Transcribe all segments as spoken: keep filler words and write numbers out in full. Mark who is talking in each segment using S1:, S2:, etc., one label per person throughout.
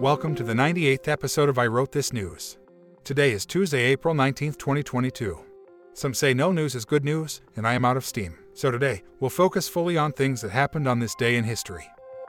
S1: Welcome to the ninety-eighth episode of I Wrote This News. Today is Tuesday, April nineteenth, twenty twenty-two. Some say no news is good news, and I am out of steam. So today, we'll focus fully on things that happened on this day in history.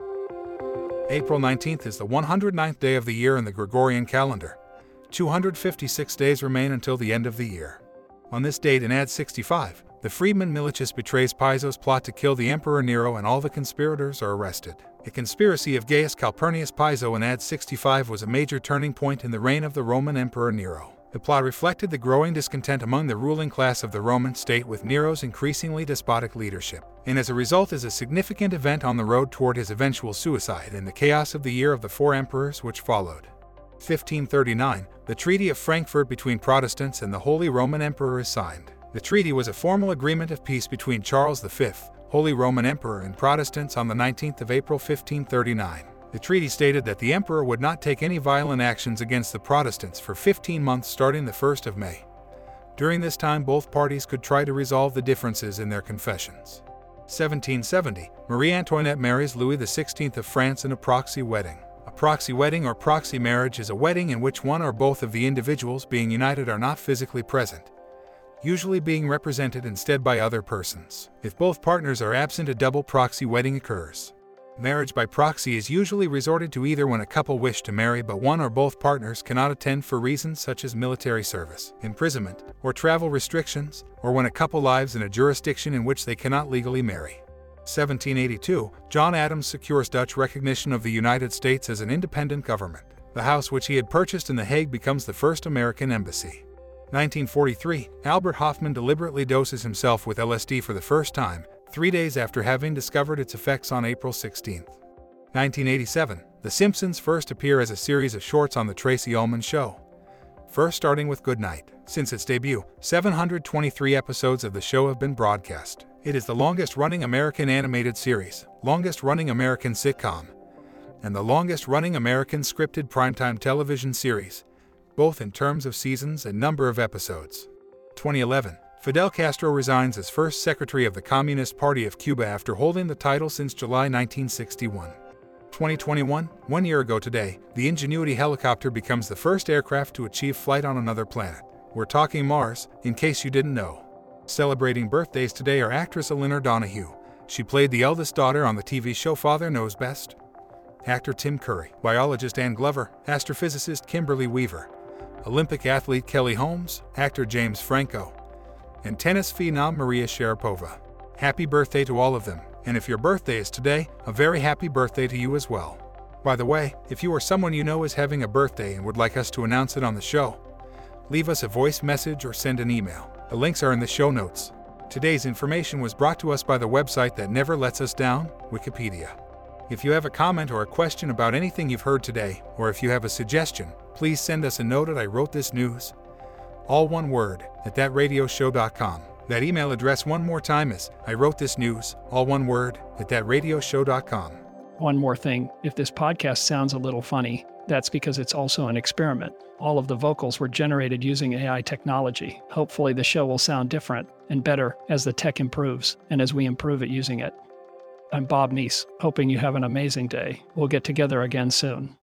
S1: April nineteenth is the one hundred ninth day of the year in the Gregorian calendar. two hundred fifty-six days remain until the end of the year. On this date in A D sixty-five, the freedman Milichus betrays Piso's plot to kill the Emperor Nero, and all the conspirators are arrested. The conspiracy of Gaius Calpurnius Piso in A D sixty-five was a major turning point in the reign of the Roman Emperor Nero. The plot reflected the growing discontent among the ruling class of the Roman state with Nero's increasingly despotic leadership, and as a result is a significant event on the road toward his eventual suicide and the chaos of the Year of the Four Emperors which followed. fifteen thirty-nine, the Treaty of Frankfurt between Protestants and the Holy Roman Emperor is signed. The treaty was a formal agreement of peace between Charles the Fifth, Holy Roman Emperor, and Protestants on the nineteenth of April fifteen thirty-nine. The treaty stated that the emperor would not take any violent actions against the Protestants for fifteen months starting the first of May. During this time, both parties could try to resolve the differences in their confessions. seventeen seventy, Marie Antoinette marries Louis the Sixteenth of France in a proxy wedding. A proxy wedding or proxy marriage is a wedding in which one or both of the individuals being united are not physically present, usually being represented instead by other persons. If both partners are absent, a double proxy wedding occurs. Marriage by proxy is usually resorted to either when a couple wish to marry but one or both partners cannot attend for reasons such as military service, imprisonment, or travel restrictions, or when a couple lives in a jurisdiction in which they cannot legally marry. seventeen eighty-two, John Adams secures Dutch recognition of the United States as an independent government. The house which he had purchased in The Hague becomes the first American embassy. nineteen forty-three, Albert Hofmann deliberately doses himself with L S D for the first time, three days after having discovered its effects on April sixteenth. nineteen eighty-seven, The Simpsons first appear as a series of shorts on The Tracy Ullman Show, first starting with Good Night. Since its debut, seven hundred twenty-three episodes of the show have been broadcast. It is the longest-running American animated series, longest-running American sitcom, and the longest-running American scripted primetime television series, both in terms of seasons and number of episodes. twenty eleven, Fidel Castro resigns as first Secretary of the Communist Party of Cuba after holding the title since July nineteen sixty-one. twenty twenty-one, one year ago today, the Ingenuity helicopter becomes the first aircraft to achieve flight on another planet. We're talking Mars, in case you didn't know. Celebrating birthdays today are actress Elinor Donahue. She played the eldest daughter on the T V show Father Knows Best. Actor Tim Curry, biologist Ann Glover, astrophysicist Kimberly Weaver, Olympic athlete Kelly Holmes, actor James Franco, and tennis phenom Maria Sharapova. Happy birthday to all of them, and if your birthday is today, a very happy birthday to you as well. By the way, if you or someone you know is having a birthday and would like us to announce it on the show, leave us a voice message or send an email. The links are in the show notes. Today's information was brought to us by the website that never lets us down, Wikipedia. If you have a comment or a question about anything you've heard today, or if you have a suggestion, please send us a note at I Wrote This News, all one word, at that radio show dot com. That email address one more time is I Wrote This News, all one word, at that radio show dot com.
S2: One more thing, if this podcast sounds a little funny, that's because it's also an experiment. All of the vocals were generated using A I technology. Hopefully the show will sound different and better as the tech improves and as we improve at using it. I'm Bob Neese, hoping you have an amazing day. We'll get together again soon.